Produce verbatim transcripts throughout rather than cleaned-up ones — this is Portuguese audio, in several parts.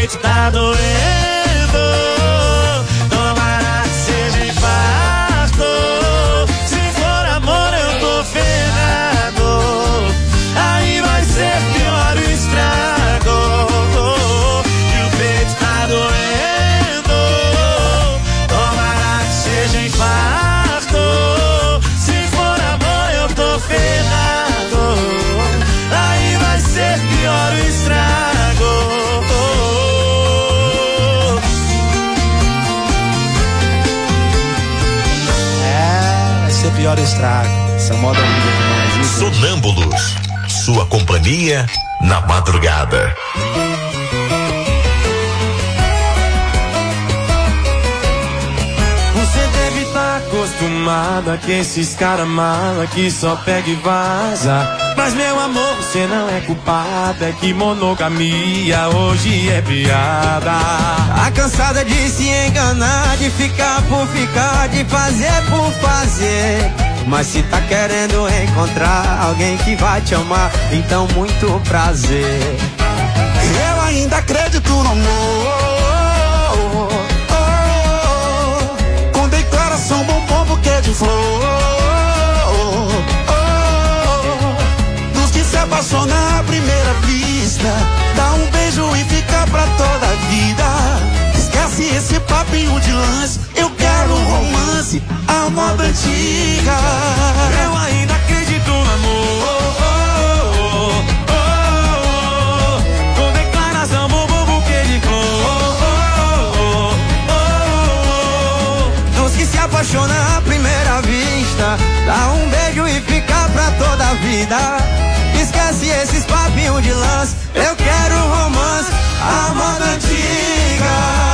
peito tá doendo. Tomara que seja infarto. Se for amor eu tô ferrado. Aí vai ser pior o estrago. E o peito tá doendo. Tomara que seja infarto. Se for amor eu tô ferrado. Aí vai ser pior o estrago. É, vai ser pior o estrago. Essa moda linda demais. Sonâmbulos, sua companhia na madrugada. Você deve estar acostumada que esses cara mala que só pega e vaza. Mas meu amor, você não é culpada, é que monogamia hoje é piada. Tá cansada de se enganar, de ficar por ficar, de fazer por fazer. Mas se tá querendo encontrar alguém que vai te amar, então muito prazer. Eu ainda acredito no amor, com declaração, bombom, buquê de flor. Dos que se apaixonam à primeira vista, dá um beijo e fica pra toda a vida. Esquece esse papinho de lance, eu quero romance, a moda antiga. Eu ainda acredito no amor, com declaração, bombom, buquê de flor. Dos que se apaixonam à primeira vista, dá um beijo e fica pra toda a vida. Esquece esses papinhos de lance, eu quero romance, a moda antiga.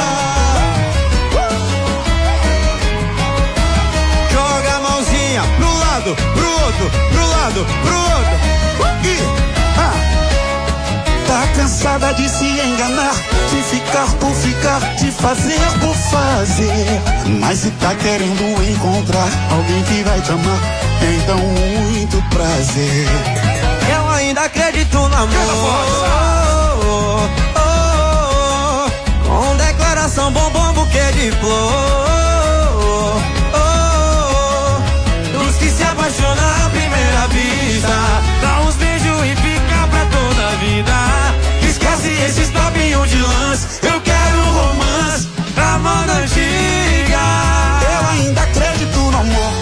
Joga a mãozinha pro lado, pro outro, pro lado, pro outro. E, ah, tá cansada de se enganar, de ficar por ficar, de fazer por fazer. Mas se tá querendo encontrar alguém que vai te amar, então muito prazer. Eu ainda acredito no amor, com declaração, bombom, buquê de flor. Dos que se apaixonam à primeira vista, dá uns beijos e fica pra toda a vida. Esquece esses papinhos de lance, eu quero romance, a moda antiga. Eu ainda acredito no amor,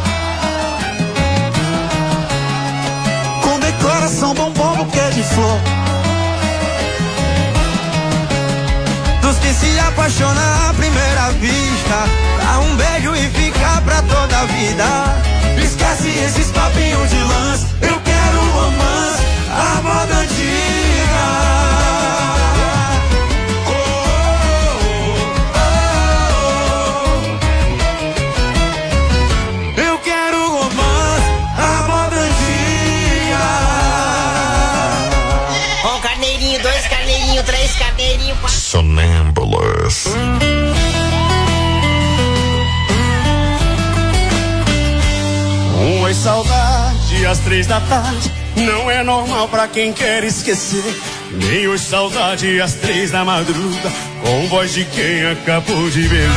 com declaração, bombom, buquê de flor. Dos que se apaixonam à primeira vista, dá um beijo e fica pra toda a vida. Esquece esses papinhos de lance, eu quero romance, a moda antiga. Oh, oh, oh, oh. Eu quero romance, a moda antiga. Um carneirinho, dois carneirinhos, três carneirinhos, quatro. Sonâmbulos. Oi, saudade, às três da tarde, não é normal pra quem quer esquecer. Nem hoje saudade às três da madruga, com voz de quem acabou de beber.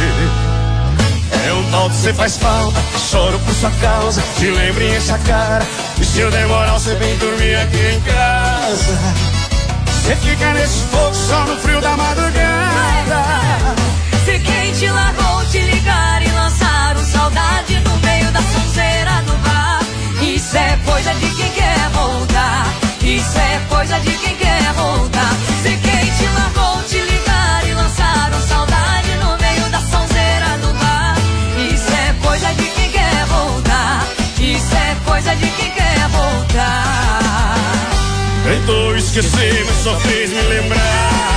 É um tal de cê faz falta, choro por sua causa, te lembro e enche a cara. E se eu demorar você vem dormir aqui em casa. Cê fica nesse fogo só no frio da madrugada. Se quem te largou te ligar e lançar um saudade no meio da sonzeira do bar. Isso é coisa de quem quer voltar. Isso é coisa de quem quer voltar. Se quem te largou te ligar e lançar um saudade no meio da sonzeira do bar. Isso é coisa de quem quer voltar. Isso é coisa de quem quer voltar. Tentou esquecer, mas só fez me lembrar.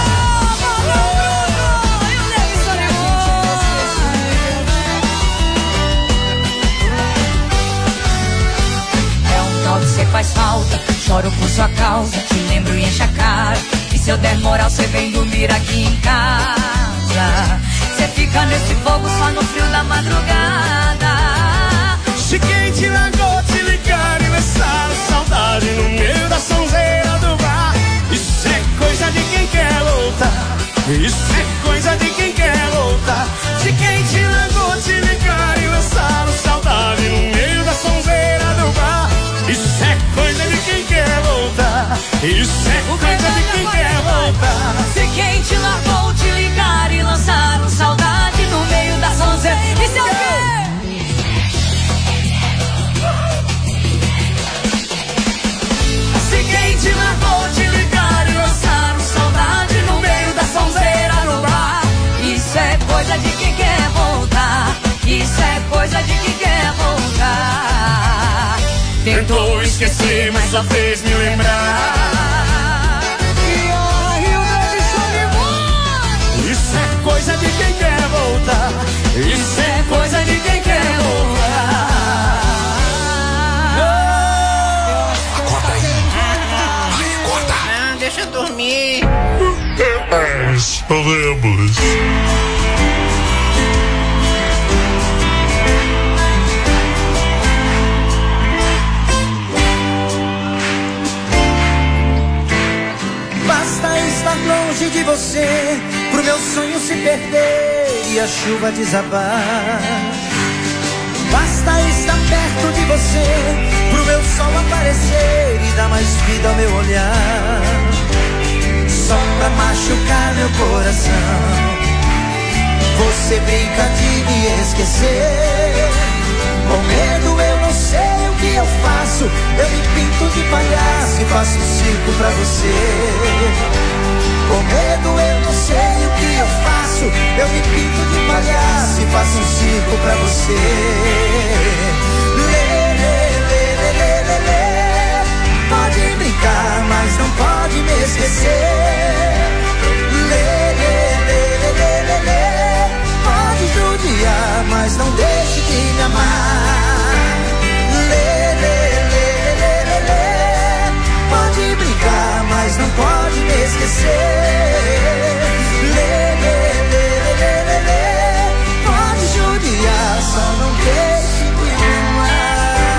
Cê faz falta, choro por sua causa, te lembro e enche a cara. E se eu der moral, cê vem dormir aqui em casa. Cê fica nesse fogo só no frio da madrugada. Se quem te largou te ligar e lançar saudade no meio da sonzeira do bar. Isso é coisa de quem quer Isso é coisa de quem quer voltar. Se quem te largou te ligar e lançar um saudade no meio da sonzeira. Isso é o quê? Se quem te largou te ligar e lançar um saudade no meio da sonzeira no bar. Isso é coisa de quem quer voltar. Isso é coisa de quem quer voltar. Tentou esquecer, mas só fez me lembrar. Isso é coisa de quem quer voltar. Isso é coisa de quem quer voltar. Acorda aí. Vai, acorda. Não, deixa eu dormir. Podemos. Basta estar longe de você pro meu sonho se perder e a chuva desabar. Basta estar perto de você pro meu sol aparecer e dar mais vida ao meu olhar. Só pra machucar meu coração, você brinca de me esquecer. Com medo eu não sei o que eu faço. Eu me pinto de palhaço e faço um circo pra você. Com medo eu não sei o que eu faço. Eu me pinto de palhaço e faço um circo pra você. Lê, lê, lê, lê, lê, lê, lê. Pode brincar, mas não pode me esquecer. Lê, lê, lê, lê, lê, lê, lê. Pode judiar, mas não deixe de me amar. Lê, lê, lê, lê, lê, lê. Pode brincar, mas não pode me esquecer. Lê, lê, lê, lê, lê, lê. Pode judiar, só não deixe de me amar.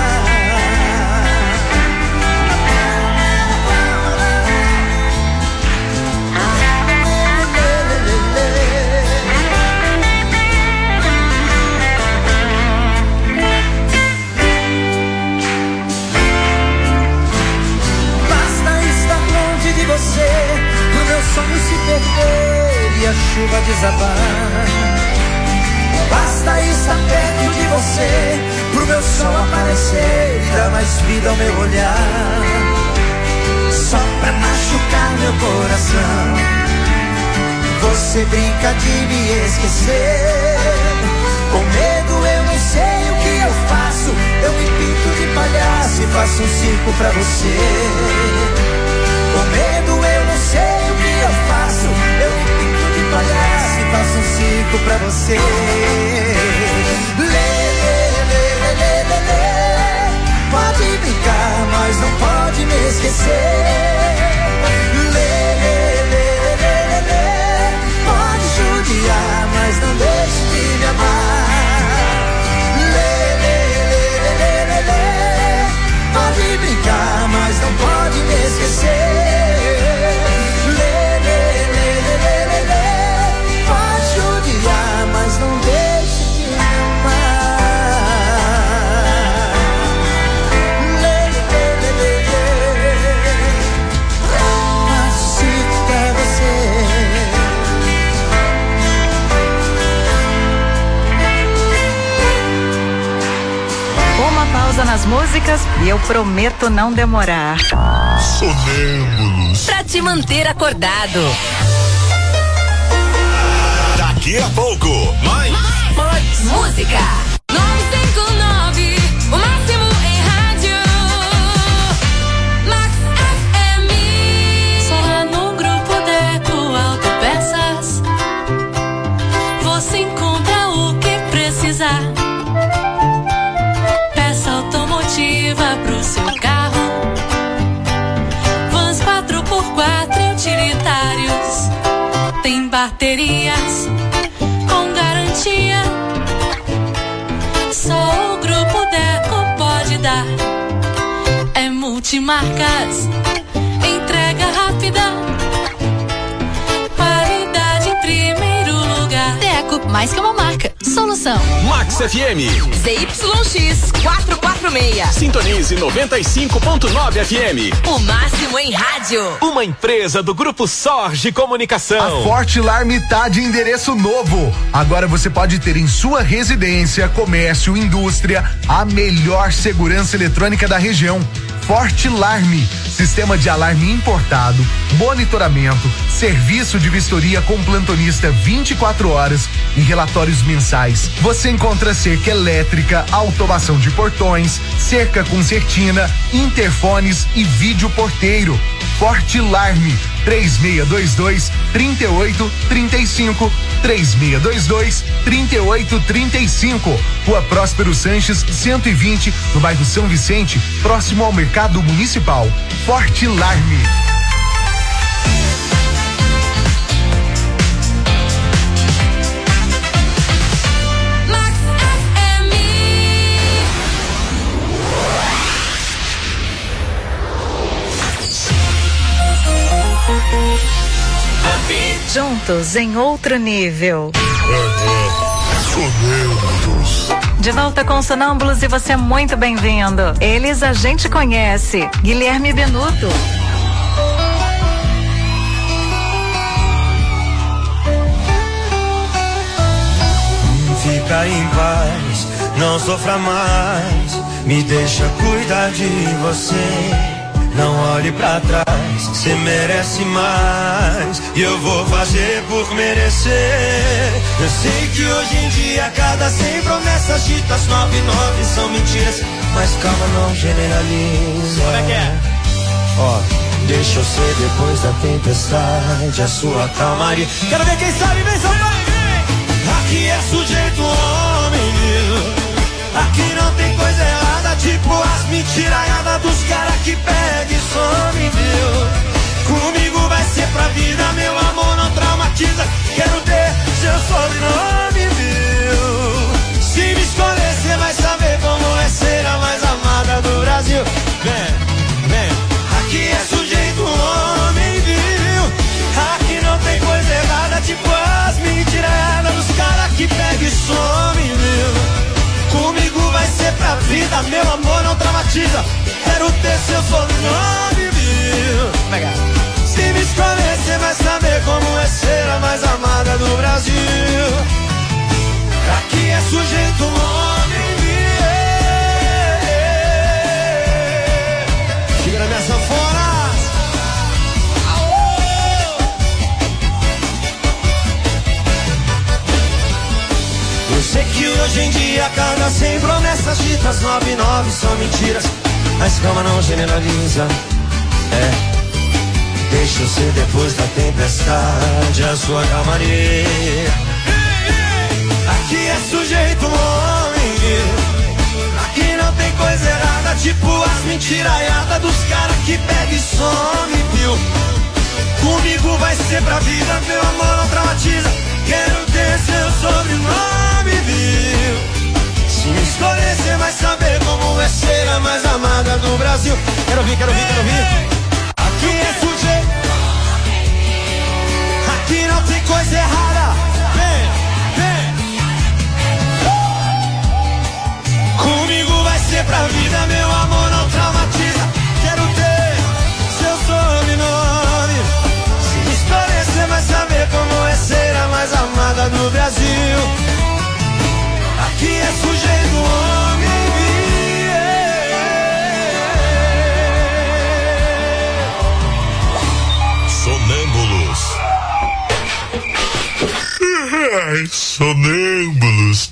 Você, pro meu sonho se perder e a chuva desabar. Basta estar perto de você pro meu sol aparecer e dar mais vida ao meu olhar. Só pra machucar meu coração, você brinca de me esquecer. Com medo eu não sei o que eu faço. Eu me pinto de palhaço e faço um circo pra você. Com medo eu não sei o que eu faço. Eu me pinto de palhaço e faço um circo pra você. Lê, lê, lê, lê, lê, lê, lê. Pode brincar, mas não pode me esquecer. Lê, lê, lê, lê, lê, lê. Pode judiar, mas não deixe de me amar. Lê, lê, lê, lê, lê, lê. Pode brincar, mas não pode me esquecer. Lê, lê, lê, lê, lê, lê, lê. Pode judiar, mas não deixe de me amar. Lê, lê, lê, lê, lê. Faço circo pra você. Uma pausa nas músicas e eu prometo não demorar. Sonâmbulos. Pra te manter acordado. Daqui a pouco, mais. Mais, mais. Música. nove cinco nove, o máximo em rádio. Max F M. Só lá no Grupo Deco Autopeças você encontra o que precisar. Automotiva pro seu carro, vans quatro por quatro e utilitários, tem baterias com garantia, só o Grupo Deco pode dar. É multimarcas, entrega rápida, qualidade em primeiro lugar. Deco Fogo, mais que uma marca, solução. Max F M. Z Y X quatrocentos e quarenta e seis. Sintonize noventa e cinco ponto nove F M. O máximo em rádio. Uma empresa do Grupo Sorge Comunicação. A Fortilarm tá de endereço novo. Agora você pode ter em sua residência, comércio, indústria, a melhor segurança eletrônica da região. Fortilarm, sistema de alarme importado, monitoramento, serviço de vistoria com plantonista vinte e quatro horas e relatórios mensais. Você encontra cerca elétrica, automação de portões, cerca concertina, interfones e vídeo porteiro. Fortilarm, três seis dois dois, três oito três cinco, três seis dois dois, três oito três cinco. Rua Próspero Sanches, cento e vinte, no bairro São Vicente, próximo ao Mercado Municipal. Fortilarm. Juntos em outro nível. De volta com Sonâmbulos e você é muito bem-vindo. Eles a gente conhece. Guilherme Benuto. Fica em paz, não sofra mais. Me deixa cuidar de você. Não olhe pra trás, cê merece mais. E eu vou fazer por merecer. Eu sei que hoje em dia cada cem promessas ditas, nove nove são mentiras. Mas calma, não generaliza. Como é que é? Ó, deixa eu ser depois da tempestade a sua calmaria. Quero ver quem sabe, vem, São Paulo. Aqui é sujeito homem, viu? Aqui não tem coisa errada, tipo as mentiraiadas dos caras que pega e some, viu? Comigo vai ser pra vida, meu amor não traumatiza. Quero ter seu sobrenome, viu? Se me escolher, cê vai saber como é ser a mais amada do Brasil. Vem, vem. Aqui é sujeito homem, viu? Aqui não tem coisa errada, tipo as mentiraiadas dos caras que pega e some, viu? Comigo vai ser pra vida, meu amor não traumatiza. Quero ter seu sobrenome, viu? Se me escolher, cê vai saber como é ser a mais amada do Brasil. Aqui é sujeito homem, viu? Segura minha sanfona. Eu sei que hoje em dia cada cem promessas ditas, nove e nove são mentiras. Mas calma, não generaliza. É, deixa eu ser depois da tempestade a sua calmaria. Aqui é sujeito homem, aqui não tem coisa errada, tipo as mentiraiadas dos caras que pega e some, viu? Comigo vai ser pra vida, meu amor não traumatiza. Quero ter seu sobrenome, viu? Se me escolher, cê vai saber como é ser a mais amada do Brasil. Quero ouvir, quero ouvir, quero ouvir. Aqui é sujeito, aqui não tem coisa errada. Vem, vem. Comigo vai ser pra vida, meu amor não traumatiza. Quero ter seu sobrenome. Se me escolher, cê vai saber como é ser a mais amada do Brasil. Aqui é sujeito homem, Sonâmbulos. Ai, sonâmbulos.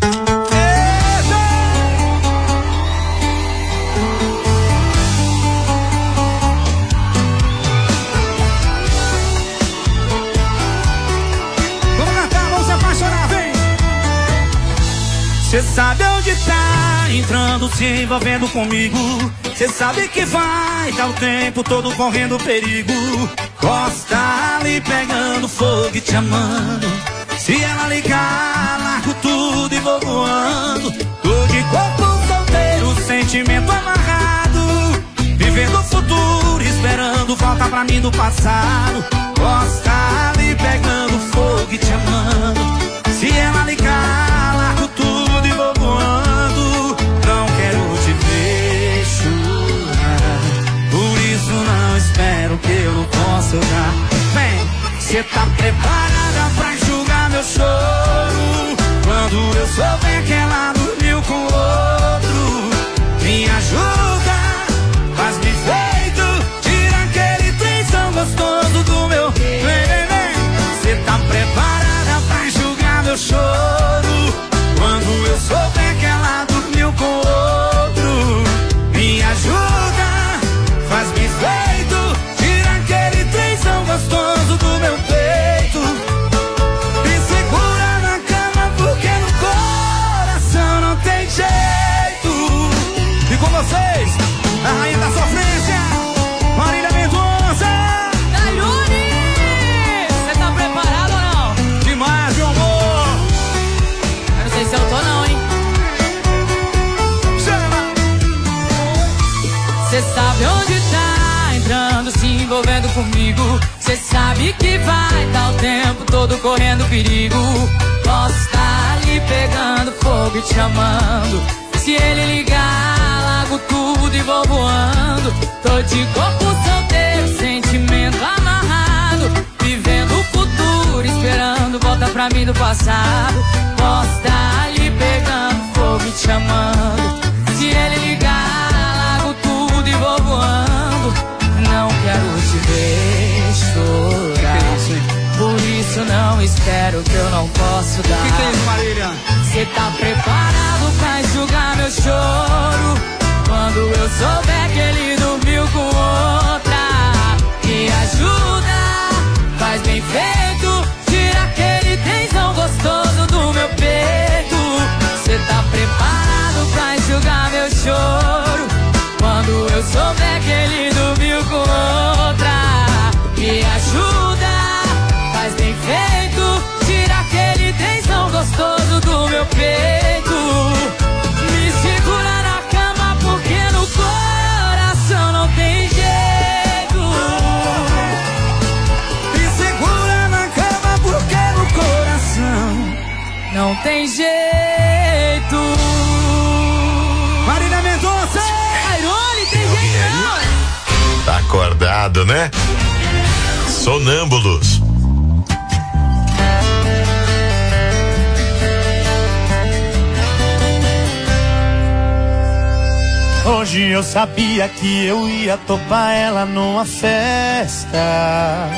Cê sabe onde tá entrando, se envolvendo comigo. Cê sabe que vai tá o tempo todo correndo perigo. Costa ali pegando fogo e te amando. Se ela ligar, largo tudo e vou voando. Tô de corpo solteiro, sentimento amarrado. Vivendo o futuro, esperando volta pra mim do passado. Costa ali pegando fogo e te amando. Se Cê tá preparada pra enxugar meu choro? Quando eu souber que ela dormiu com outro, me ajuda, faz-me feito, tira aquele trenzão gostoso do meu. Vem, vem, vem. Cê tá preparada pra enxugar meu choro? Quando eu souber que ela dormiu com outro, me ajuda, faz-me feito, tira aquele trenzão gostoso do meu peito. Me segura na cama porque no coração não tem jeito. E com vocês, a rainha da sofrência, Marília Mendonça. Daiane, você tá preparado ou não? Demais, meu amor. Eu não sei se eu tô não, hein? Cê sabe onde tá entrando, se envolvendo comigo. Cê sabe que vai dar o tempo todo correndo perigo. Posso estar ali pegando fogo e te amando. Se ele ligar, largo tudo e vou voando. Tô de corpo solteiro, sentimento amarrado, vivendo o futuro, esperando volta pra mim do passado. Posso estar ali pegando fogo e te amando. Se ele ligar, largo tudo e vou voando. Não quero te ver chorar, por isso não espero que eu não posso dar. Que tem, Marília? Cê tá preparado pra enxugar meu choro? Quando eu souber que ele dormiu com outra, me ajuda, faz bem feito, tira aquele tensão gostoso do meu peito. Cê tá preparado pra enxugar meu choro? Quando eu souber que ele dormiu com outra, me ajuda, faz bem feito, tira aquele tensão gostoso do meu peito. Me segura na cama porque no coração não tem jeito. Me segura na cama porque no coração não tem jeito. Marília Mendonça. Airone, tem jeito não. Tá acordado, né? Sonâmbulos. Hoje eu sabia que eu ia topar ela numa festa,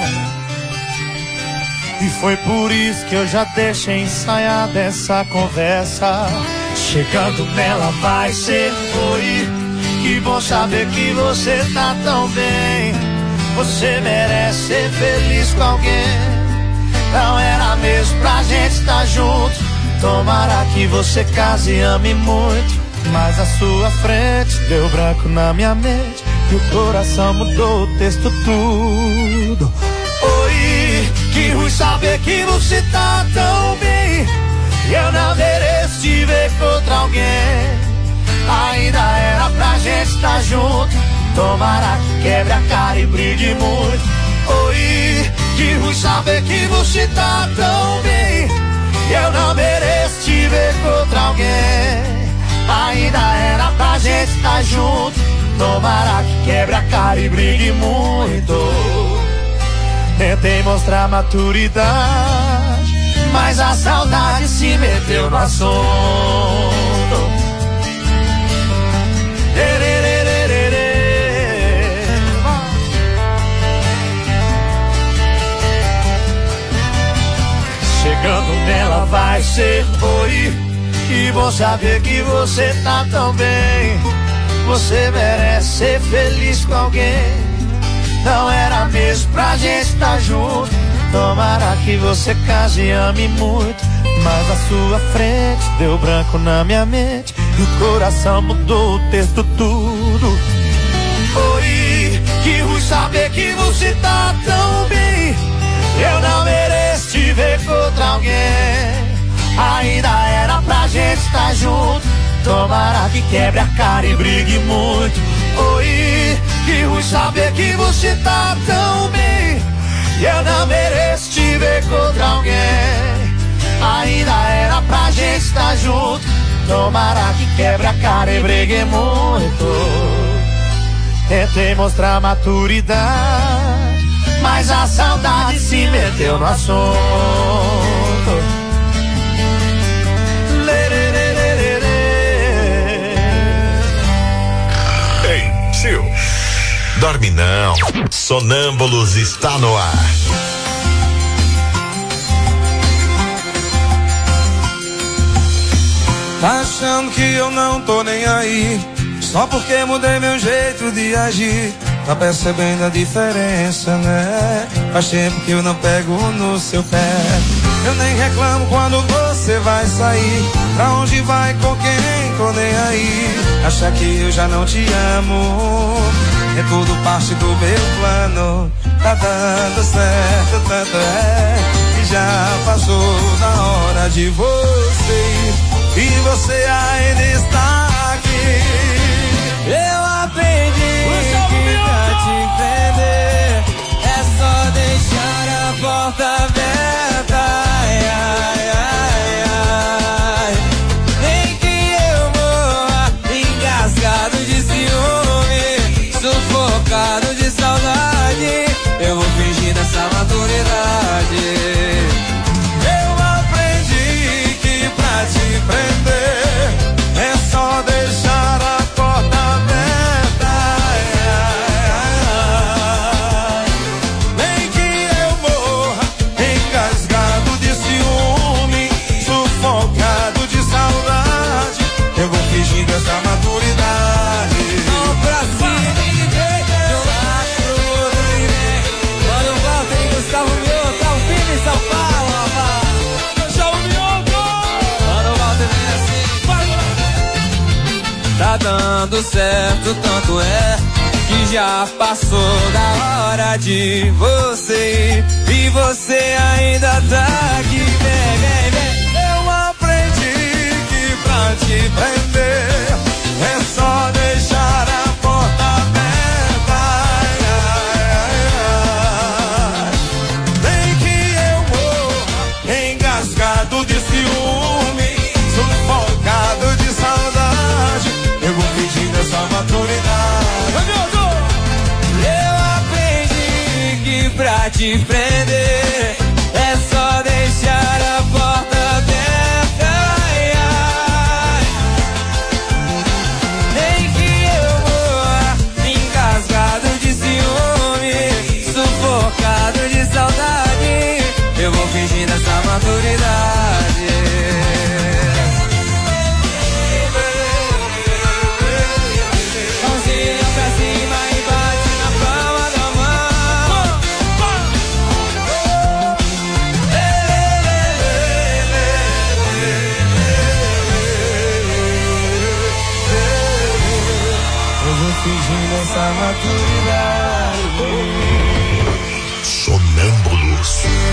e foi por isso que eu já deixei ensaiada essa conversa. Chegando nela vai ser oi, que bom saber que você tá tão bem. Você merece ser feliz com alguém. Não era mesmo pra gente estar junto. Tomara que você case e ame muito, mas a sua frente deu branco na minha mente e o coração mudou o texto tudo. Oi, que ruim saber que você tá tão bem e eu não mereço te ver contra alguém. Ainda era pra gente estar junto. Tomara que quebre a cara e brigue muito. Oi, que ruim saber que você tá tão bem e eu não mereço te ver contra alguém. Ainda era pra gente estar junto. Tomara que quebre a cara e brigue muito. Tentei mostrar maturidade, mas a saudade se meteu no assunto. Chegando nela vai ser oi, que bom saber que você tá tão bem. Você merece ser feliz com alguém. Não era mesmo pra gente estar junto. Tomara que você case e ame muito, mas a sua frente deu branco na minha mente e o coração mudou o texto tudo. Oi, que ruim saber que você tá tão bem. Eu não mereço te ver contra alguém. Ainda era pra gente estar junto. Tomara que quebre a cara e brigue muito. Oi, que ruim saber que você tá tão bem e eu não mereço te ver contra alguém. Ainda era pra gente estar junto. Tomara que quebre a cara e brigue muito. Tentei mostrar maturidade, mas a saudade se meteu no assunto. Ei, Sil, dorme não. Sonâmbulos está no ar. Tá achando que eu não tô nem aí, só porque mudei meu jeito de agir. Tá percebendo a diferença, né? Faz tempo que eu não pego no seu pé. Eu nem reclamo quando você vai sair. Pra onde vai, com quem, tô nem aí. Acha que eu já não te amo, é tudo parte do meu plano. Tá dando certo, tanto é que já passou da hora de você ir, e você ainda está aqui. Eu aprendi que pra te prender é só deixar a porta aberta. Ai, ai, ai, ai. Nem que eu morra engasgado de ciúme, sufocado de saudade, eu vou fingir dessa maturidade. Eu aprendi que pra te prender é só deixar a porta aberta. Ai, ai, ai. Nem que eu morra engasgado de ciúme, sufocado de saudade, eu vou fingir dessa maturidade. Não pra cima e vem, eu acho pro outro e vem. Mano, Walter e Gustavo Mioto, tá o filho em São Paulo, rapaz. Gustavo Mioto! Mano, Walter vem assim. Tá dando certo, tanto é que já passou da hora de você ir, e você ainda tá aqui. Vem, vem, vem. Eu aprendi que pra te prender é só deixar a porta aberta. Ai, ai, ai. Nem que eu morra engasgado de ciúme, sufocado de saudade, eu vou fingir dessa maturidade. Eu aprendi que pra te prender é só deixar a porta aberta. Ai, ai. Nem que eu morra engasgado de ciúme, sufocado de saudade, eu vou fingir dessa maturidade. Mãozinha pra cima e bate na palma da mão. Eu vou fingir dessa maturidade. Sonâmbulos.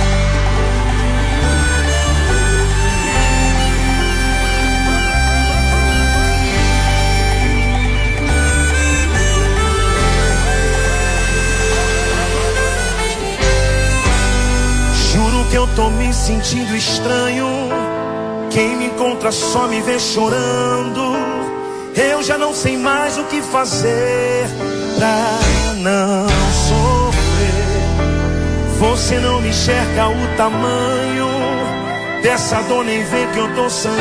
Juro que eu tô me sentindo estranho. Quem me encontra só me vê chorando. Eu já não sei mais o que fazer pra não sofrer. Você não me enxerga o tamanho dessa dor, nem vê que eu tô sangrando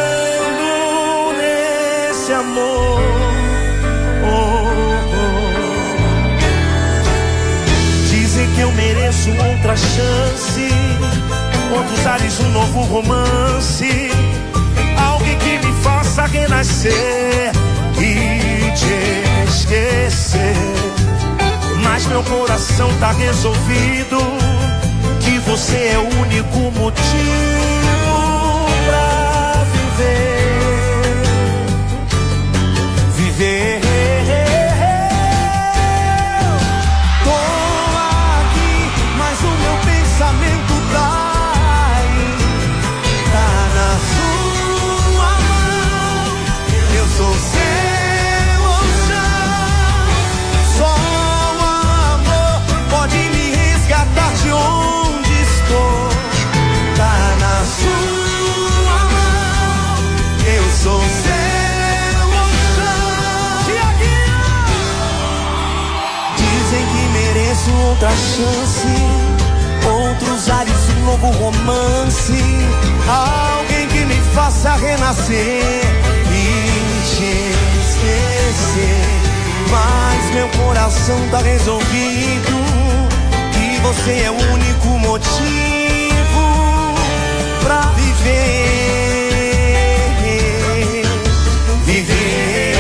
nesse amor. Oh, oh. Dizem que eu mereço outra chance, outros ares, um novo romance, alguém que me faça renascer e te esquecer. Mas meu coração tá resolvido que você é o único motivo pra viver. Viver. Tô aqui, mas o meu pensamento tá aí, tá na sua mão. Eu sou seu oceano, só o amor pode me resgatar de onde estou. Tá na sua outra chance, outros ares, um novo romance, alguém que me faça renascer e te esquecer. Mas meu coração tá resolvido, que você é o único motivo pra viver, viver.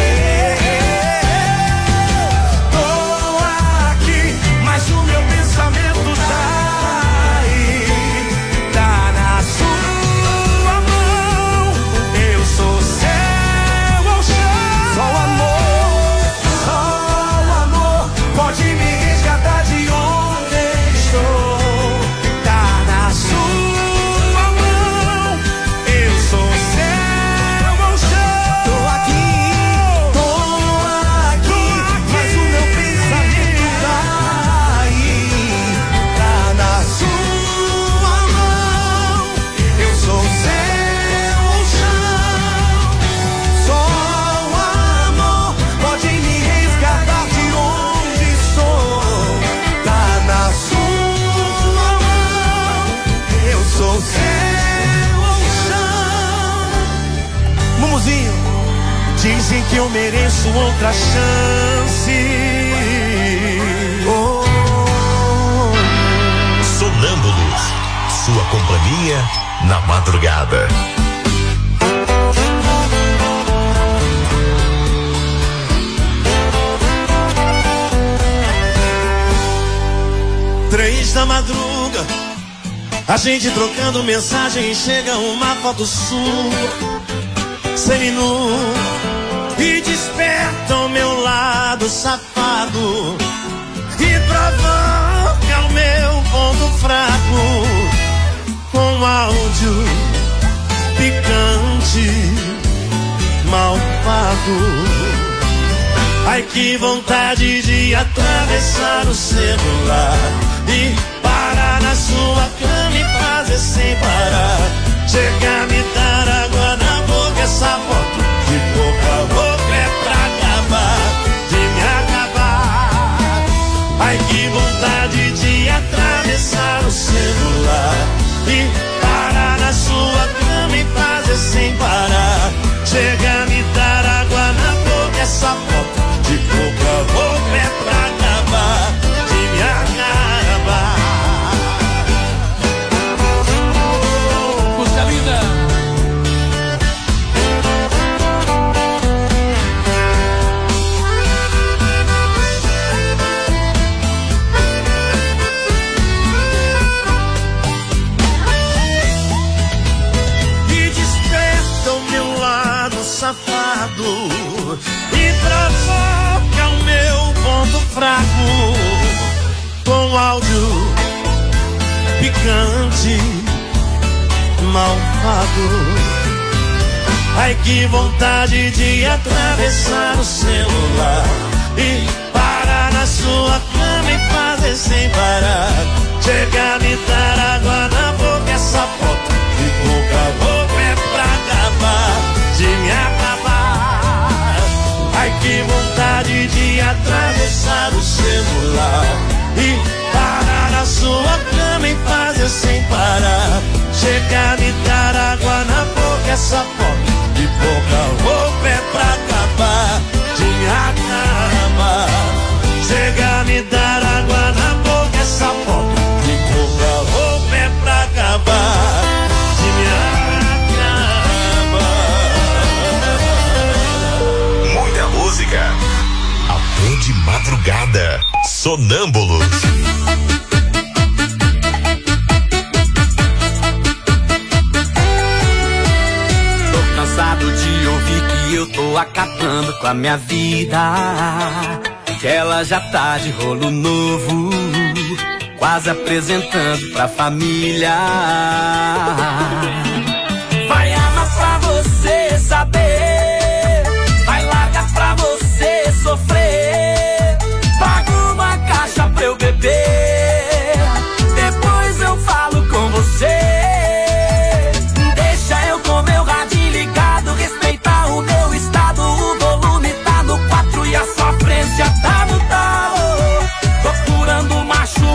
Dizem que eu mereço outra chance. Oh. Sonâmbulos, sua companhia na madrugada. Três da madruga, a gente trocando mensagem, chega uma foto sua, seminu, e desperta o meu lado safado e provoca o meu ponto fraco com áudio picante, malvado. Ai, que vontade de atravessar o celular e parar na sua cama e fazer sem parar. Chega a me dar água na boca, essa foto de boca a boca é pra acabar, de me acabar. Ai, que vontade de atravessar o celular e parar na sua cama e fazer sem parar. Chega a me dar água na boca, essa foto de boca a boca é pra acabar, de me acabar. Música linda. E desperta o meu lado safado e provoca o meu ponto fraco com áudio picante, malvado. Ai, que vontade de atravessar o celular e parar na sua cama e fazer sem parar. Chega a me dar água na boca, essa foto de boca a boca é pra acabar, de me acabar. Ai, que vontade de atravessar o celular e parar na sua cama e fazer sem parar. Chega a me dar água na boca, essa foto de boca a boca é pra acabar, de me acabar. Chega a me dar água na boca, essa foto de boca a boca é pra acabar, de me acabar. Muita música até de madrugada. Sonâmbulos. Cansado de ouvir que eu tô acabando com a minha vida, que ela já tá de rolo novo, quase apresentando pra família. Vai amar pra você saber, vai largar pra você sofrer. Paga uma caixa pra eu beber, depois eu falo com você. Tá no talo, procurando um macho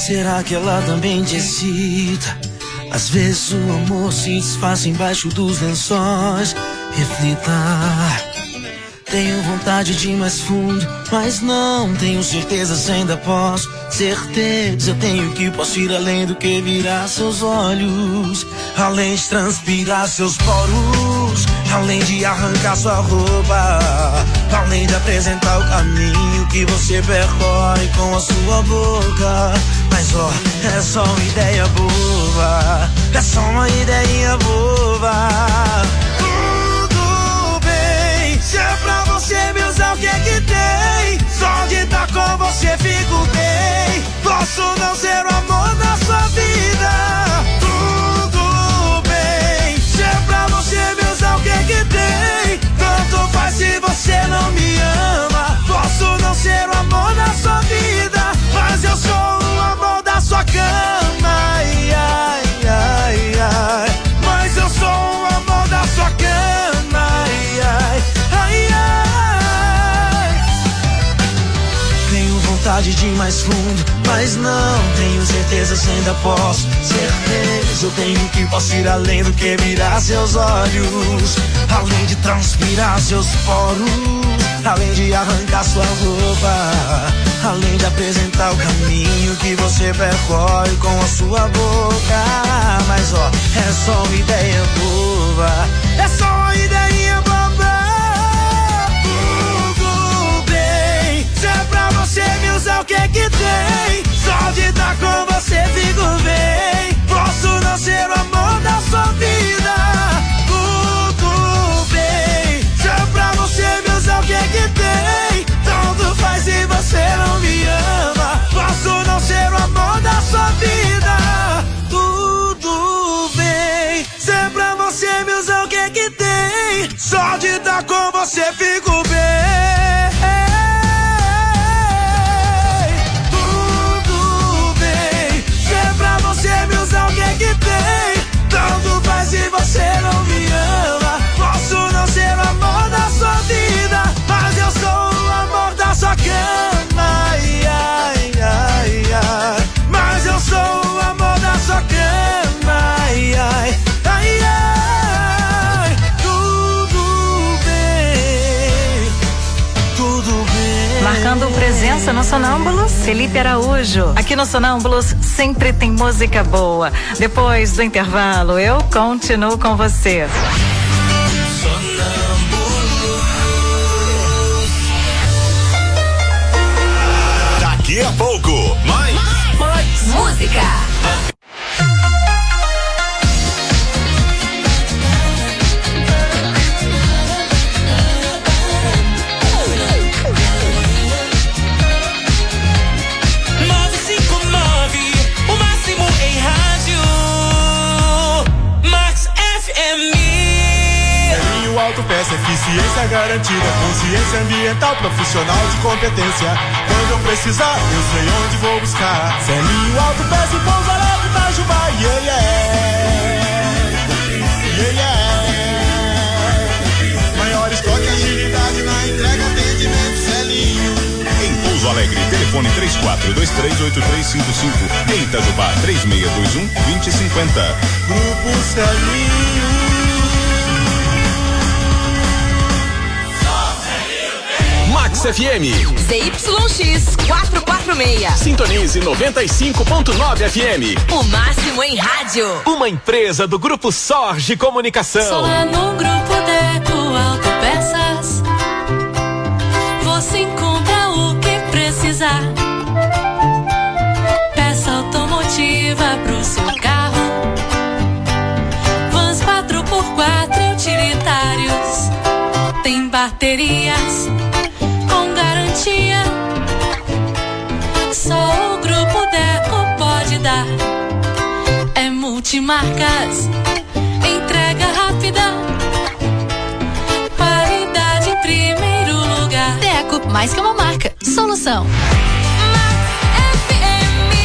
Será que ela também te excita? Às vezes o amor se desfaz embaixo dos lençóis. Reflita. Tenho vontade de ir mais fundo, mas não tenho certeza se ainda posso. Certeza eu tenho que posso ir além do que virar seus olhos, além de transpirar seus poros, além de arrancar sua roupa, além de apresentar o caminho que você percorre com a sua boca. Mas ó, é só uma ideia boba, é só uma ideia boba. Se é pra você me usar, o que é que tem? Só de estar com você fico bem. Posso não ser o amor da sua vida. Tudo bem. Se é pra você me usar, o que é que tem? Tanto faz se você não me ama. Posso não ser o amor da sua vida, mas eu sou o amor da sua cama. Ai, ai, ai, ai. Mas eu sou o amor da sua cama. Ai, ai. Ai, ai. Tenho vontade de ir mais fundo, mas não tenho certeza se ainda posso. Certeza eu tenho que posso ir além do que virar seus olhos, além de transpirar seus poros, além de arrancar sua roupa, além de apresentar o caminho que você percorre com a sua boca. Mas ó, é só uma ideia boba, é só uma ideia boba. Você me usa, o que é que tem? Só de estar com você fico bem. Posso não ser o amor da sua vida. Tudo bem. Se é pra você me usar, o que é que tem? Tanto faz se você não me ama. Posso não ser o amor da sua vida. Tudo bem. Se é pra você me usar, o que é que tem? Só de estar com você fico bem. O que é que tem? Tanto faz se você não me ama. Posso não ser o amor da sua vida, mas eu sou o amor da sua cama. Ai, ai, ai, ai. Mas eu sou o amor da sua cama. Ai, ai, ai, ai. Tudo bem, tudo bem. Marcando presença no Sonâmbulos, Felipe Araújo. Aqui no Sonâmbulos sempre tem música boa. Depois do intervalo, eu continuo com você. Daqui a pouco, mais, mais, mais música. Autopeça, eficiência garantida, consciência ambiental, profissional de competência. Quando eu precisar, eu sei onde vou buscar. Celinho Autopeça e Pouso Alegre, Itajubá, yeah, yeah. Yeah, yeah. Maior estoque, agilidade na entrega, atendimento, Celinho. Em Pouso Alegre, telefone três quatro dois três oito três cinco cinco. Em Itajubá, três seis dois um dois zero cinco zero. Grupo Celinho. Max F M. Z Y X quatrocentos e quarenta e seis. Sintonize noventa e cinco ponto nove F M. O máximo em rádio. Uma empresa do Grupo Sorge Comunicação. Só lá no Grupo Deco Autopeças você encontra o que precisar. Peça automotiva pro seu carro, vans quatro por quatro e utilitários. Tem baterias com garantia, só o Grupo Deco pode dar. É multimarcas, entrega rápida, qualidade em primeiro lugar. Deco, mais que uma marca, solução. Max F M.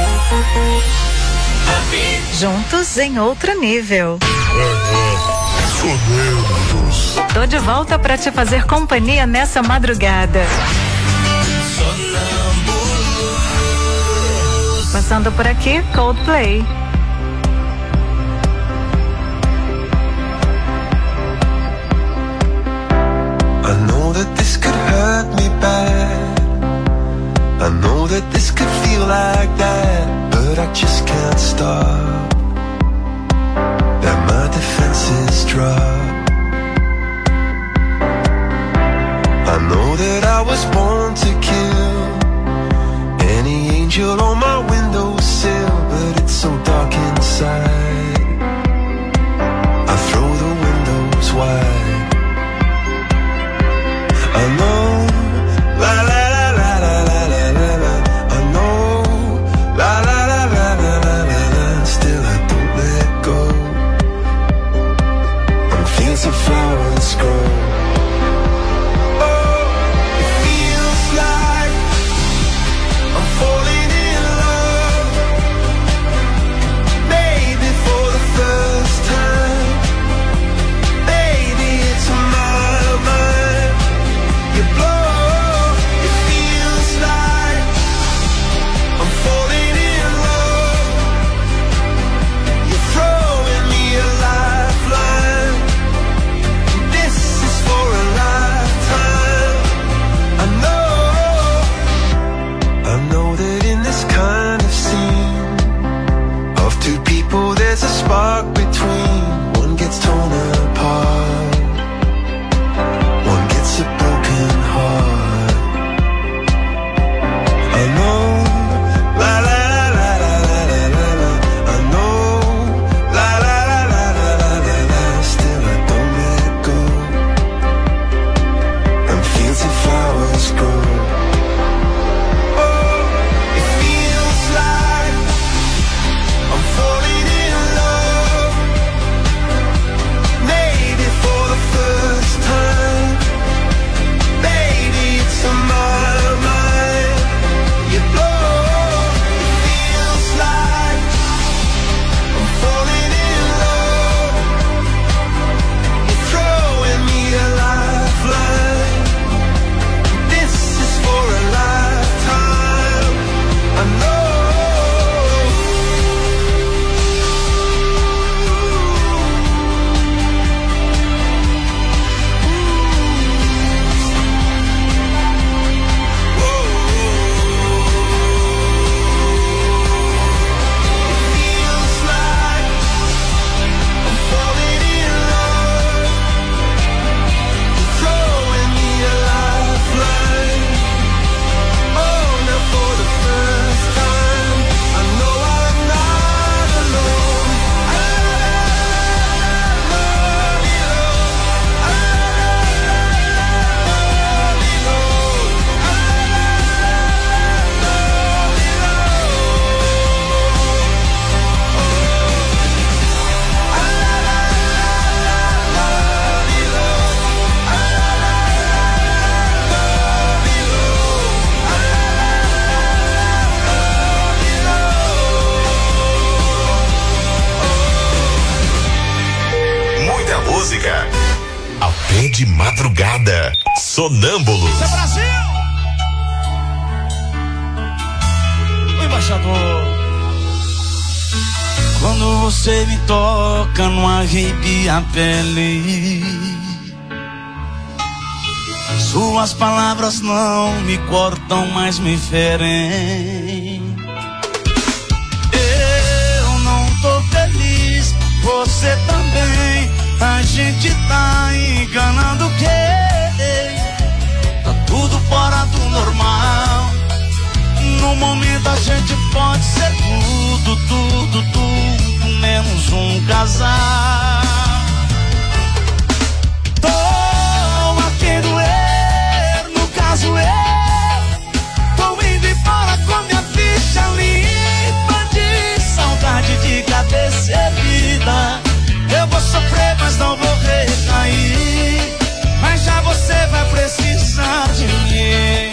Juntos em outro nível. Sonâmbulos. Tô de volta pra te fazer companhia nessa madrugada. Passando por aqui, Coldplay. I know that this could hurt me bad. I know that this could feel like that, but I just can't stop. That my defenses drop. I know that I was born to kill any angel on my windowsill, but it's so dark inside. I throw the windows wide. I know, la la la la la la la la la. I know, la la la la la la la la. Still I don't let go. On fields of flowers grow. Oh, it feels like I'm falling in love. Maybe for the first time. Baby, it's my mind. You blow, it feels like I'm falling in love. You're throwing me a lifeline. This is for a lifetime. I know, I know that in this kind of scene of two people there's a spark between. One gets torn apart, one gets a broken heart. I know, la la la la la la la la. I know, la la la la la la la la. Still I don't let go. And fields of flowers grow. Oh, it feels like I'm falling in love. Maybe for the first time. Baby, it's on my mind. You blow, it feels like I'm falling in love. You're throwing me a lifeline. This is for a lifetime. I know. Feels like I'm falling in love. You're throwing me a lifeline. Oh, now for the first time, I know I'm not alone. I love you, I love you, Muita música. Até de madrugada. Sonâmbulos. É Brasil! O embaixador. Quando você me toca, não arrepia a pele. Suas palavras não me cortam, mas me ferem. Eu não tô feliz, você também. A gente tá enganando quem? Tá tudo fora do normal. No momento a gente pode ser tudo, tudo, tudo, menos um casal. Tô a quem doer, no caso eu tô indo embora com minha ficha limpa de saudade de cabeça erguida. Eu vou sofrer, mas não vou recair. Mas já você vai precisar de mim.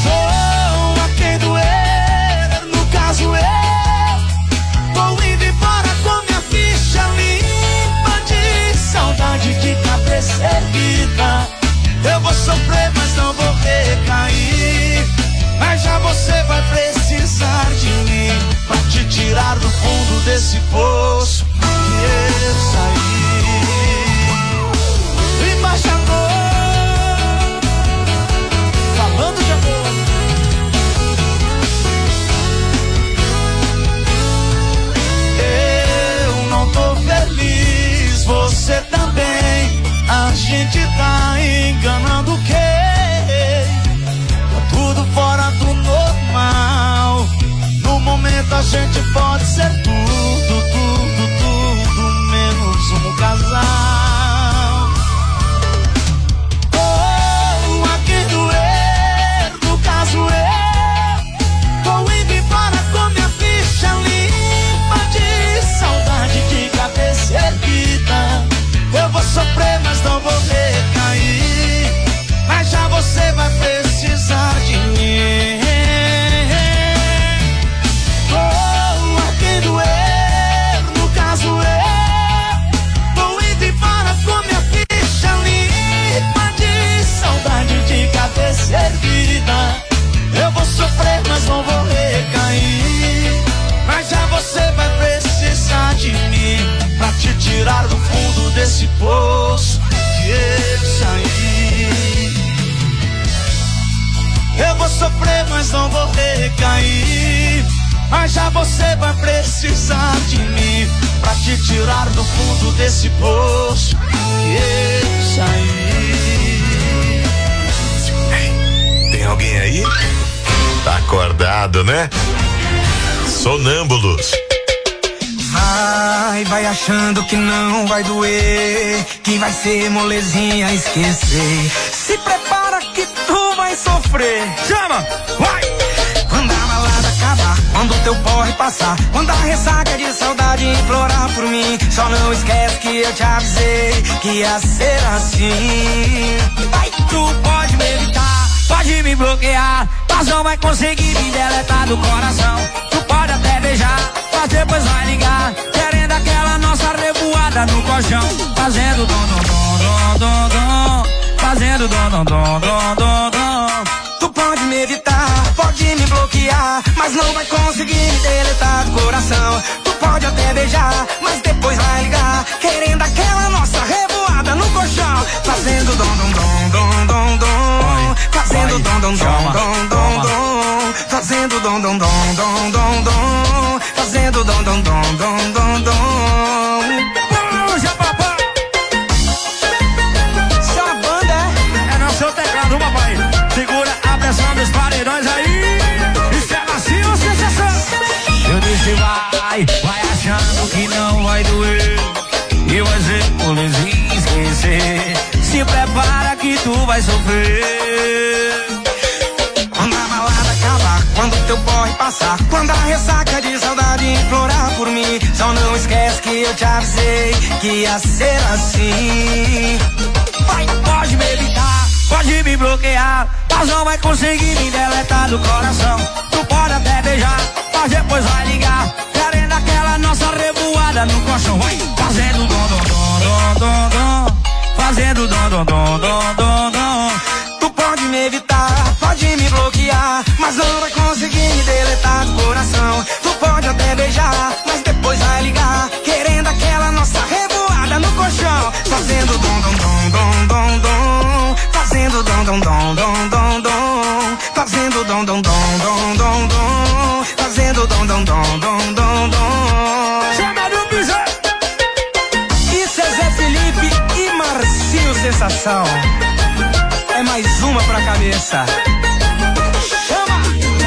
Sou a quem doer, no caso eu tô indo embora. sofrer, mas não vou recair. Mas já você vai precisar de mim pra te tirar do fundo desse poço que eu saí. Tem alguém aí? Tá acordado, né? Sonâmbulos. Vai, vai achando que não vai doer, que vai ser molezinha esquecer. Se prepara que tu vai sofrer. Chama, vai! Quando a balada acabar, quando teu porre passar, quando a ressaca de saudade implorar por mim, só não esquece que eu te avisei que ia ser assim. Vai, tu pode me evitar, pode me bloquear, mas não vai conseguir me deletar do coração. Tu pode até beijar, mas depois vai ligar, querendo aquela nossa revoada no colchão, fazendo dom dom dom dom dom, fazendo dom dom dom dom dom dom. Tu pode me evitar, pode me bloquear, mas não vai conseguir me deletar do coração. Tu pode até beijar, mas depois vai ligar, querendo aquela nossa revoada no colchão, fazendo dom dom dom dom dom dom, fazendo dom dom dom dom dom dom, fazendo dom dom dom dom dom dom, fazendo dom dom dom dom dom dom. Puxa, papai! Essa banda é... É no seu teclado, papai. Segura a pressão dos paredões aí. Isso é macio, sensação. Eu disse vai, vai achando que não vai doer, e vai ser molezinha esquecer. Se prepara que tu vai sofrer. Quando a balada acabar, quando teu porre passar, quando a ressaca de saudade implorar por mim, só não esquece que eu te avisei que ia ser assim. Vai, pode me evitar, pode me bloquear, mas não vai conseguir me deletar do coração. Tu pode até beijar, mas depois vai ligar, querendo aquela nossa revoada no colchão. Vai, fazendo dom dom dom dom dom, fazendo dom dom dom dom dom dom. Tu pode me evitar, pode me bloquear, mas não vai conseguir me deletar do coração. Tu pode até beijar, mas depois vai ligar, querendo aquela nossa revoada no colchão, fazendo dom dom dom dom dom dom, fazendo dom dom dom dom dom dom, fazendo dom dom dom dom dom dom, fazendo dom dom dom dom dom dom. Chama no piso! Isso é Zé Felipe e Marcinho Sensação. É mais uma pra cabeça. Chama!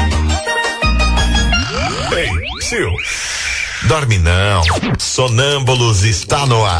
Ei, Sil. Dorme não. Sonâmbulos está no ar.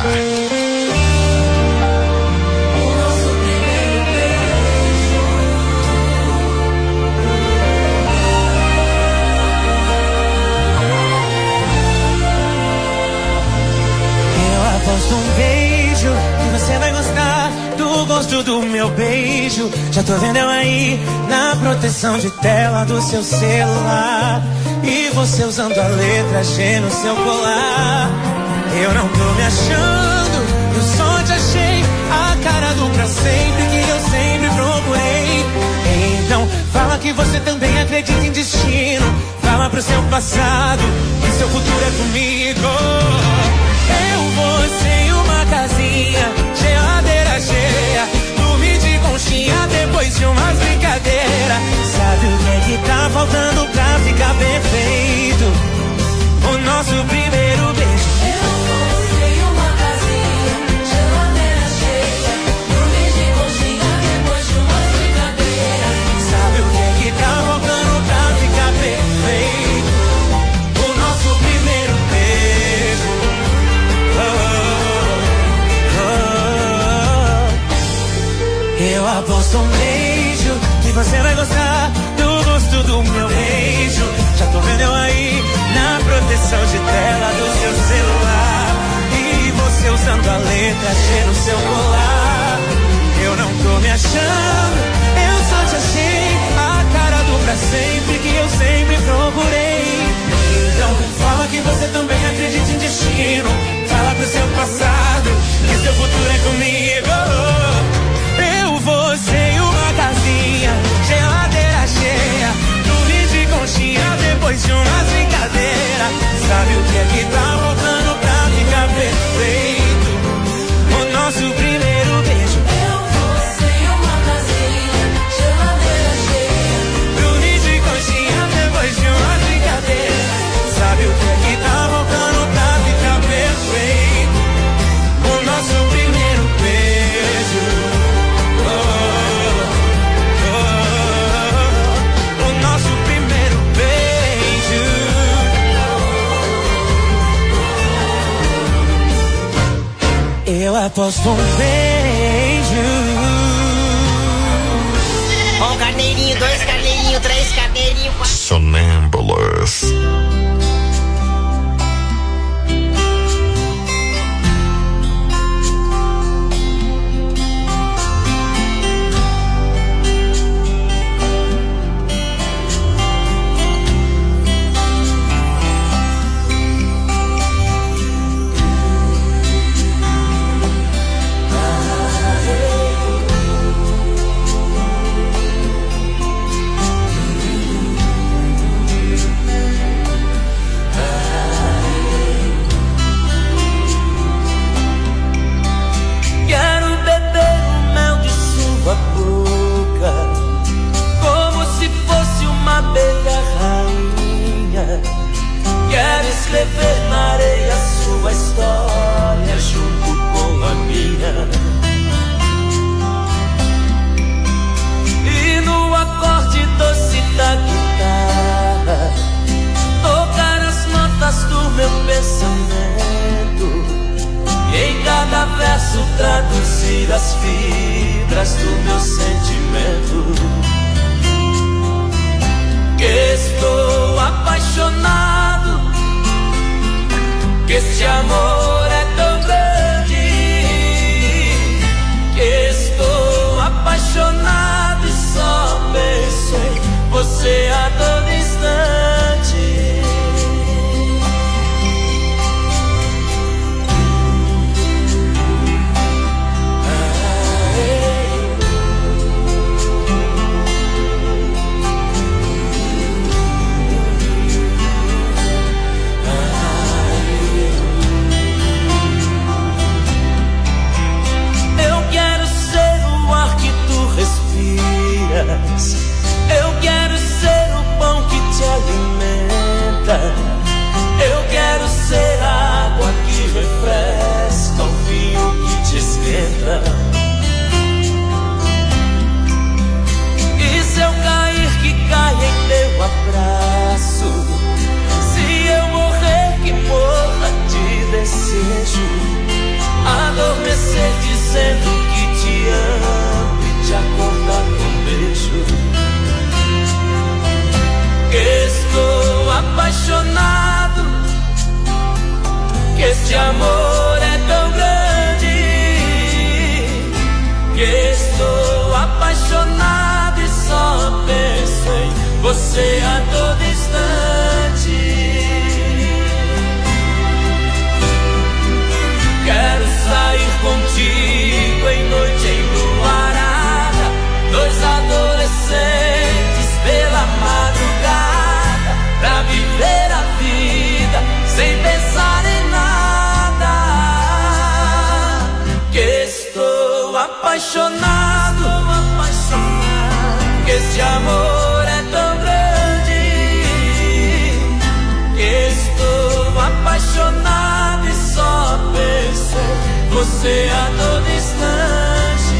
Eu aposto um beijo que você vai gostar do gosto do meu beijo. Já tô vendo eu aí na proteção de tela do seu celular, e você usando a letra G no seu colar. Eu não tô me achando, eu só te achei a cara do pra sempre que eu sempre procurei. Então fala que você também acredita em destino, fala pro seu passado que seu futuro é comigo. Eu, você e uma casinha, geladeira cheia, dormir de conchinha depois de umas brincadeiras. Sabe o que é que tá faltando pra ficar perfeito? O nosso primeiro beijo. Eu, você e uma casinha, geladeira cheia, dormir de conchinha depois de umas brincadeiras. Sabe o que é que tá faltando pra ficar perfeito? O nosso primeiro beijo. Eu aposto um beijo que você vai gostar do gosto do meu beijo. Já tô vendo eu aí na proteção de tela do seu celular, e você usando a letra G no seu colar. Eu não tô me achando, eu só te achei a cara do pra sempre que eu sempre procurei. Então fala que você também acredita em destino, fala pro seu passado que seu futuro é comigo. Eu, você e uma casinha, geladeira cheia, dormir de conchinha depois de umas brincadeiras. Sabe o que é que tá faltando pra ficar perfeito? O nosso primeiro beijo. Eu, você e uma casinha, Aposto um beijo. Um carneirinho, dois carneirinhos, três carneirinhos, quatro. Sonâmbulos. Escrever na areia sua história junto com a minha. E no acorde doce da guitarra tocar as notas do meu pensamento. E em cada verso traduzir as fibras do meu sentimento. Que estou apaixonado, que este amor é tão grande, que estou apaixonado e só penso em você a todo instante. Eu quero ser o pão que te alimenta. Eu quero ser a água que refresca, o vinho que te esquenta. E se eu cair, que caia em teu abraço. Se eu morrer, que morra de desejo. Adormecer dizendo que te amo e te acordar com beijo. Que estou apaixonado, que este amor é tão grande. Que estou apaixonado e só penso em você a todo instante. Quero sair contigo em noite enluarada, dois adolescentes pela madrugada, pra viver a vida sem pensar em nada. Que estou apaixonado, apaixonado, que este amor é tão grande. Que estou apaixonado e só penso em você a todo instante.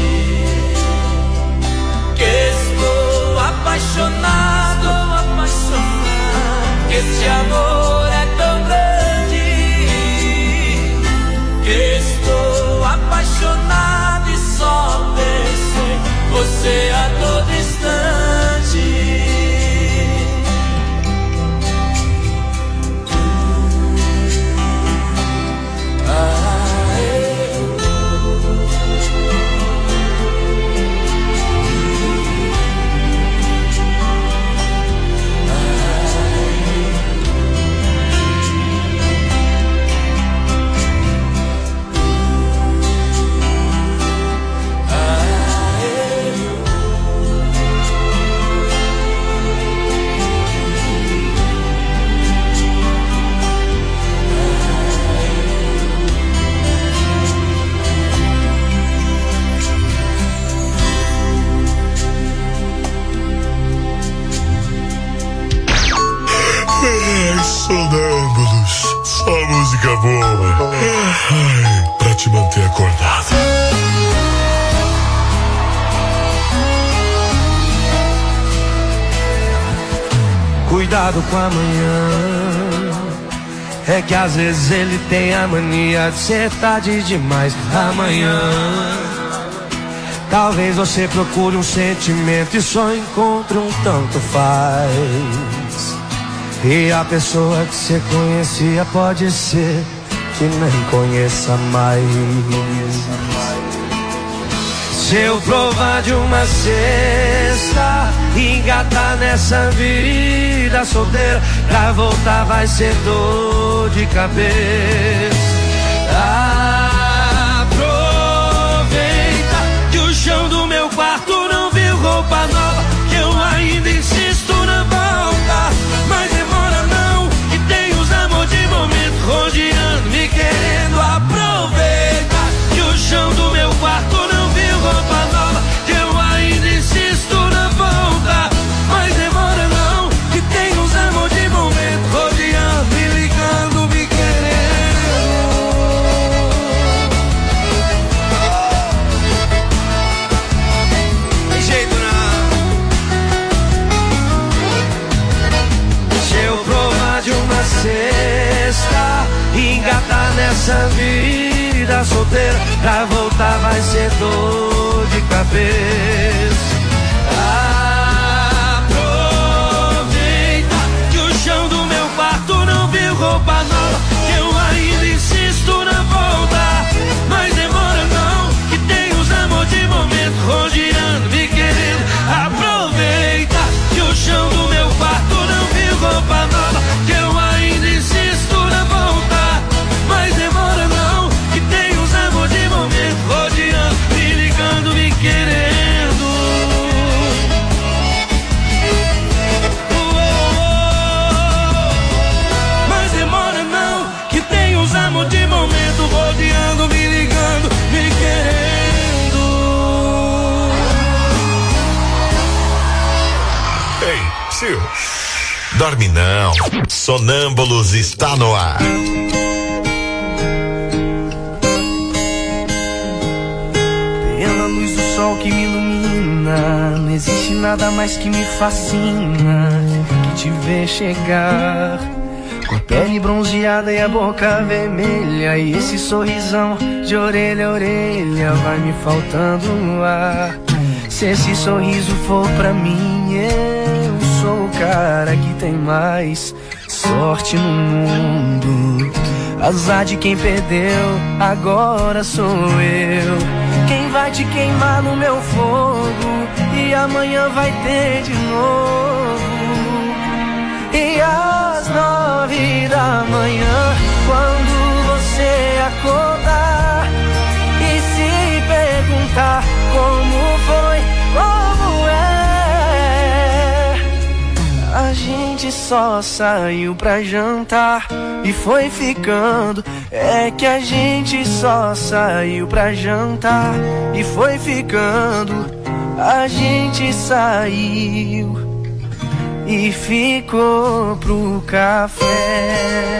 Que estou apaixonado, apaixonado, que este amor é tão grande. Que estou apaixonado e só penso em você a todo instante. Sonâmbulos, só música boa. Ai, pra te manter acordado. Cuidado com amanhã, É que às vezes ele tem a mania de ser tarde demais amanhã. Talvez você procure um sentimento e só encontre um tanto faz. E a pessoa que você conhecia pode ser que nem conheça mais. Se eu provar de uma cesta e engatar nessa vida solteira, pra voltar vai ser dor de cabeça. Aproveita que o chão do meu quarto não viu roupa nova, que eu ainda insisto na volta. Mas demora não, que tem os amor de momento rodeando, me querendo. Aproveita que o chão do meu quarto não viu roupa nova, que eu ainda insisto na volta. Mas demora não, que tem os amor de momento rodeando, me ligando, me querendo. Tem jeito não. Se eu provar de uma cesta e engatar nessa vida solteira, pra voltar vai ser dor de cabeça. Aproveita que o chão do meu quarto não viu roupa nova, que eu ainda insisto na volta. Mas demora não, que tem os amor de momento rodeando, me querendo. Aproveita que o chão do meu quarto não viu roupa nova, que eu ainda insisto na volta. Mas demora não, que tem os amor de momento rodeando, me ligando, me querendo. Mas demora não, que tem os amor de momento rodeando, me ligando, me querendo. Ei, Sil, dorme não. Sonâmbulos está no ar. Pela luz do sol que me ilumina, não existe nada mais que me fascina que te ver chegar, com a pele bronzeada e a boca vermelha, e esse sorrisão de orelha a orelha vai me faltando o ar. Se esse sorriso for pra mim, eu sou o cara que tem mais sorte no mundo. Azar de quem perdeu, agora sou eu. Quem vai te queimar no meu fogo, e amanhã vai ter de novo. E às nove da manhã, quando você acordar e se perguntar como foi, como é, a gente só saiu pra jantar e foi ficando. É que a gente só saiu pra jantar e foi ficando. A gente saiu e ficou pro café.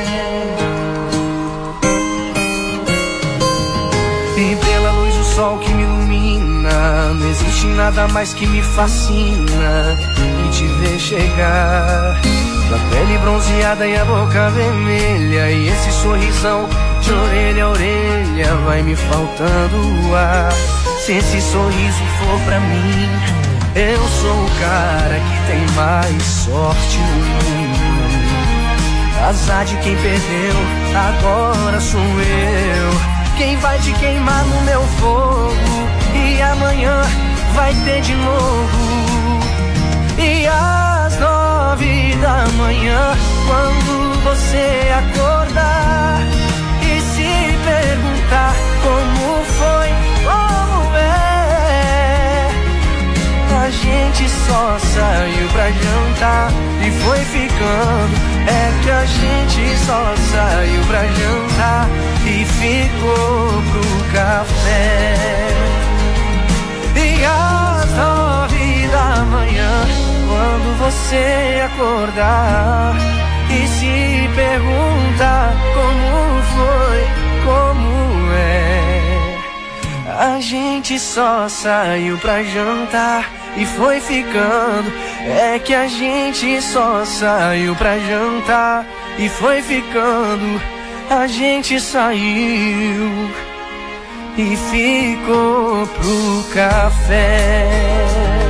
E pela luz do sol que me ilumina, não existe nada mais que me fascina que te ver chegar, com a pele bronzeada e a boca vermelha, e esse sorrisão de orelha a orelha vai me faltando o ar. Se esse sorriso for pra mim, eu sou o cara que tem mais sorte no mundo. Azar de quem perdeu, agora sou eu. Quem vai te queimar no meu fogo, e amanhã vai ter de novo. E às nove da manhã, quando você acordar e se perguntar como foi, como é, a gente só saiu pra jantar e foi ficando. É que a gente só saiu pra jantar e ficou pro café. E às nove da manhã, quando você acordar e se perguntar como foi, como é, a gente só saiu pra jantar e foi ficando. É que a gente só saiu pra jantar e foi ficando. A gente saiu e ficou pro café.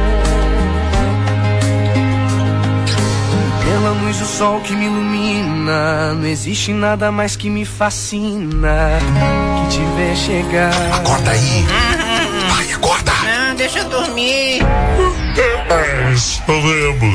Pela luz do sol que me ilumina, não existe nada mais que me fascina que te ver chegar. Acorda aí. Vai, acorda. Não, deixa eu dormir. É, sonâmbulo.